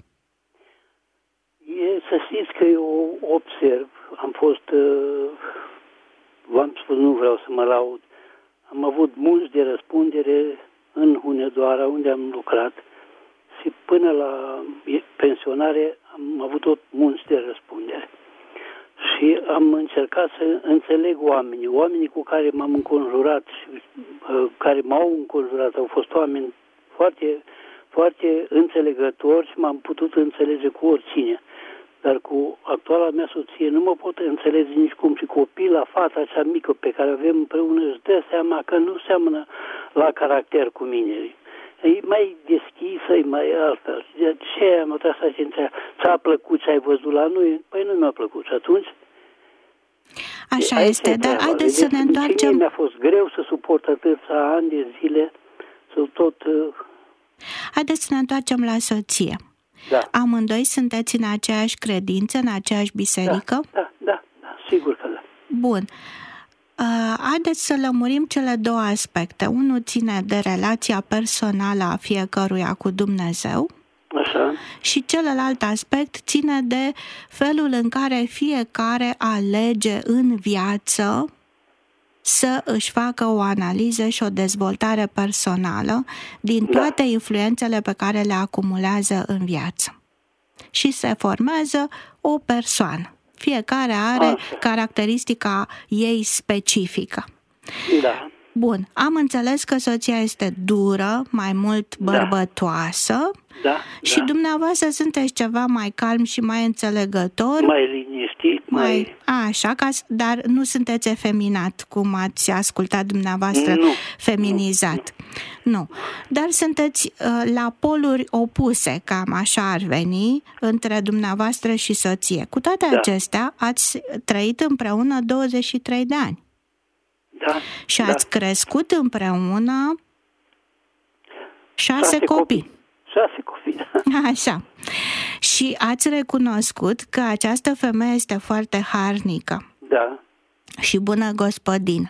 E, să știți că eu observ, am fost... Uh... V-am spus, nu vreau să mă laud. Am avut mulți de răspundere în Hunedoara, unde am lucrat, și până la pensionare am avut tot mulți de răspundere. Și am încercat să înțeleg oamenii, oamenii cu care m-am înconjurat și uh, care m-au înconjurat, au fost oameni foarte, foarte înțelegători și m-am putut înțelege cu oricine. Dar cu actuala mea soție nu mă pot înțelege nici cum, și copila, fata cea mică pe care avem împreună, își dă seama că nu seamănă la caracter cu mine. E mai deschisă, e mai altfel. De ce am notat să zice, ți-a plăcut ce ai văzut la noi? Păi nu mi-a plăcut. Și atunci... Așa este, dar haideți să ne întoarcem... Mi-a fost greu să suport atâția ani de zile, să tot... Haideți să ne întoarcem la soție. Da. Amândoi sunteți în aceeași credință, în aceeași biserică? Da, da, da, da, sigur că da. Bun. Uh, haideți să lămurim cele două aspecte. Unul ține de relația personală a fiecăruia cu Dumnezeu. Așa. Și celălalt aspect ține de felul în care fiecare alege în viață să își facă o analiză și o dezvoltare personală din toate da. influențele pe care le acumulează în viață. Și se formează o persoană. Fiecare are Așa. caracteristica ei specifică. Da. Bun, am înțeles că soția este dură, mai mult bărbătoasă, da. și da. dumneavoastră sunteți ceva mai calm și mai înțelegător. Mai liniștit. Mai... mai... Așa, ca, dar nu sunteți efeminat, cum ați ascultat dumneavoastră, nu. feminizat. Nu. nu. Dar sunteți uh, la poluri opuse, cam așa ar veni, între dumneavoastră și soție. Cu toate da. acestea, ați trăit împreună douăzeci și trei de ani. Da, și ați da. crescut împreună șase, șase copii. copii. Șase copii, da. Așa. Și ați recunoscut că această femeie este foarte harnică. Da. Și bună gospodină.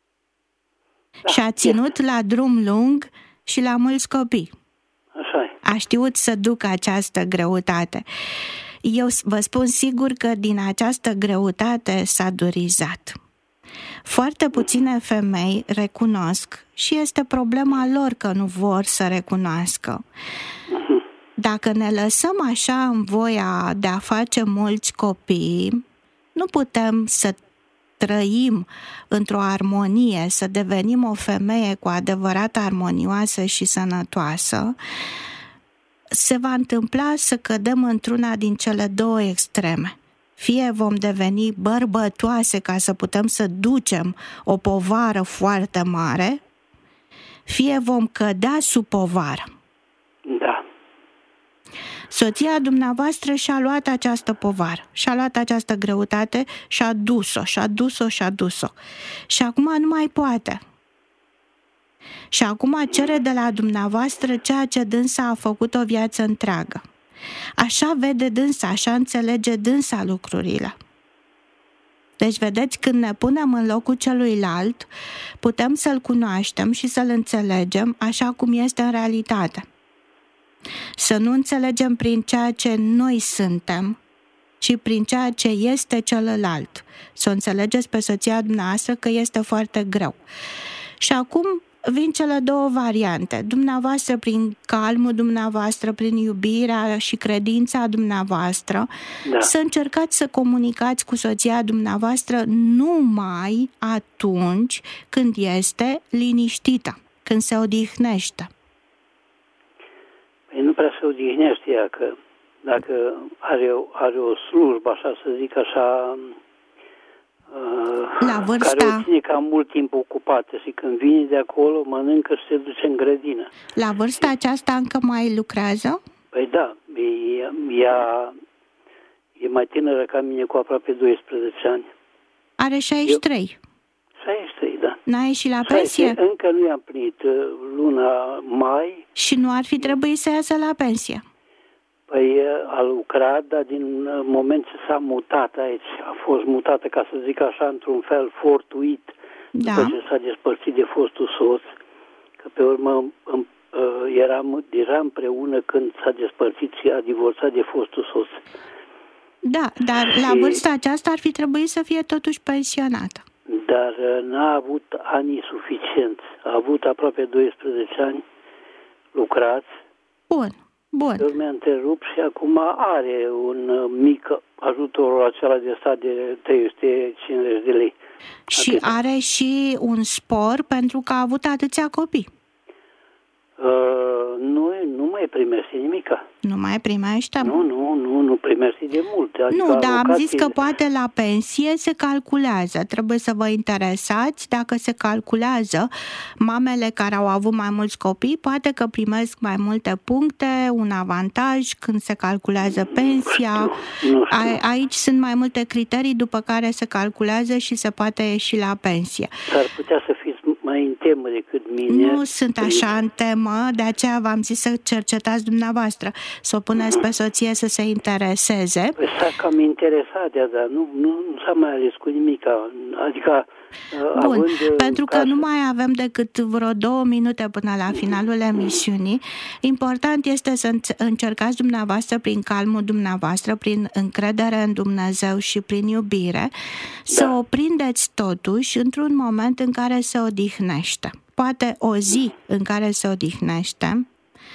Da, și a ținut este. la drum lung și la mulți copii. Așa e. A știut să ducă această greutate. Eu vă spun sigur că din această greutate s-a durizat. Foarte puține femei recunosc și este problema lor că nu vor să recunoască. Dacă ne lăsăm așa în voia de a face mulți copii, nu putem să trăim într-o armonie, să devenim o femeie cu adevărat armonioasă și sănătoasă. Se va întâmpla să cădem într-una din cele două extreme. Fie vom deveni bărbătoase ca să putem să ducem o povară foarte mare, fie vom cădea sub povară. Da. Soția dumneavoastră și-a luat această povară, și-a luat această greutate și-a dus-o, și-a dus-o, și-a dus-o. Și acum nu mai poate. Și acum cere de la dumneavoastră ceea ce dânsa a făcut o viață întreagă. Așa vede dânsa, așa înțelege dânsa lucrurile. Deci, vedeți, când ne punem în locul celuilalt, putem să-l cunoaștem și să-l înțelegem așa cum este în realitate. Să nu înțelegem prin ceea ce noi suntem, ci prin ceea ce este celălalt. Să o înțelegeți pe soția dumneavoastră că este foarte greu. Și acum vin cele două variante. Dumneavoastră, prin calmul dumneavoastră, prin iubirea și credința dumneavoastră, da. Să încercați să comunicați cu soția dumneavoastră numai atunci când este liniștită, când se odihnește. Păi nu prea se odihnește ea, că dacă are, are o slujbă, așa să zic așa, la vârsta... care o ține cam mult timp ocupată și când vine de acolo mănâncă și se duce în grădină. La vârsta aceasta încă mai lucrează? Păi da, ea e mai tânără ca mine cu aproape doisprezece ani. Are șaizeci și trei. Eu... șaizeci și trei, da. N-a ieșit la pensie? Încă nu i-am plinit luna mai. Și nu ar fi trebuit să iasă la pensie? Păi a lucrat, dar din moment ce s-a mutat aici, a fost mutată, ca să zic așa, într-un fel fortuit, da. După ce s-a despărțit de fostul soț, că pe urmă eram deja împreună când s-a despărțit și a divorțat de fostul soț. Da, dar și... la vârsta aceasta ar fi trebuit să fie totuși pensionată. Dar n-a avut ani suficienți. A avut aproape doisprezece ani lucrați. Bun. Bun. Eu mi-a întrerupt și acum are un mic ajutor acela de stat de trei sute cincizeci de lei. Și Atât. Are și un spor pentru că a avut atâția copii. Uh, nu, nu mai primește nimica. Nu mai primește? Nu, nu, nu, nu primește de mult. Adică nu, dar am zis că de... poate la pensie se calculează. Trebuie să vă interesați dacă se calculează. Mamele care au avut mai mulți copii poate că primesc mai multe puncte, un avantaj când se calculează pensia. Nu știu, nu știu. A, aici sunt mai multe criterii după care se calculează și se poate ieși la pensie. S-ar putea să fiți mai în temă decât mine. Nu sunt așa în temă, de aceea v-am zis să cercetați dumneavoastră, să o puneți pe soție să se intereseze. Păi s-a cam interesat, dar nu, nu, nu s-a mai ales cu nimic. Adică, bun, având pentru că casă... nu mai avem decât vreo două minute până la finalul emisiunii. Important este să încercați dumneavoastră prin calmul dumneavoastră, prin încredere în Dumnezeu și prin iubire, da. Să o prindeți totuși într-un moment în care se odihnește. Poate o zi în care se odihnește,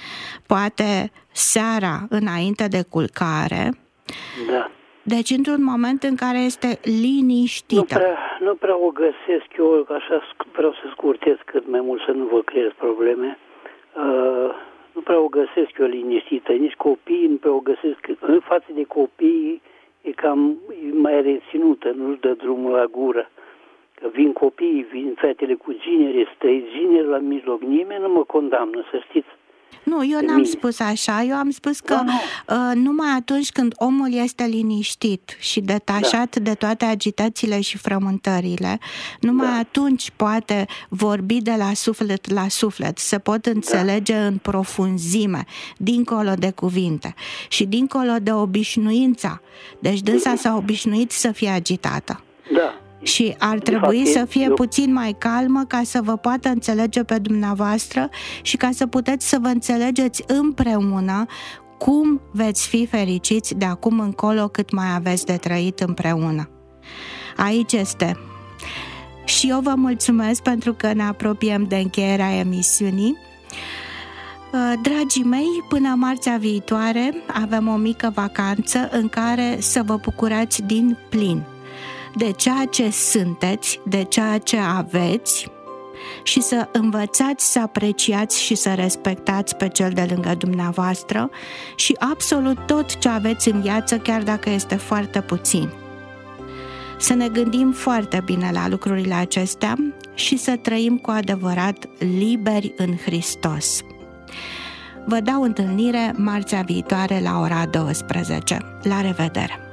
poate seara înainte de culcare, da. Deci într-un moment în care este liniștită. Nu prea, nu prea o găsesc eu, așa vreau să scurtez cât mai mult să nu vă creez probleme. Uh, nu prea o găsesc eu liniștită, nici copiii nu prea o găsesc. În față de copii e cam e mai reținută, nu-și dă drumul la gură. Că vin copiii, vin fetele cu ginere, trei gineri la mijloc, nimeni nu mă condamnă, să știți. Nu, eu n-am spus așa, eu am spus că da, uh, numai atunci când omul este liniștit și detașat da. de toate agitațiile și frământările, numai da. atunci poate vorbi de la suflet la suflet, se pot înțelege da. în profunzime, dincolo de cuvinte și dincolo de obișnuința. Deci dânsa s-a obișnuit să fie agitată. Da. Și ar trebui fapt, să fie eu... puțin mai calmă ca să vă poată înțelege pe dumneavoastră și ca să puteți să vă înțelegeți împreună cum veți fi fericiți de acum încolo cât mai aveți de trăit împreună. Aici este. Și eu vă mulțumesc pentru că ne apropiem de încheierea emisiunii. Dragii mei, până marțea viitoare avem o mică vacanță în care să vă bucurați din plin de ceea ce sunteți, de ceea ce aveți și să învățați să apreciați și să respectați pe cel de lângă dumneavoastră și absolut tot ce aveți în viață, chiar dacă este foarte puțin. Să ne gândim foarte bine la lucrurile acestea și să trăim cu adevărat liberi în Hristos. Vă dau întâlnire marțea viitoare la ora douăsprezece. La revedere!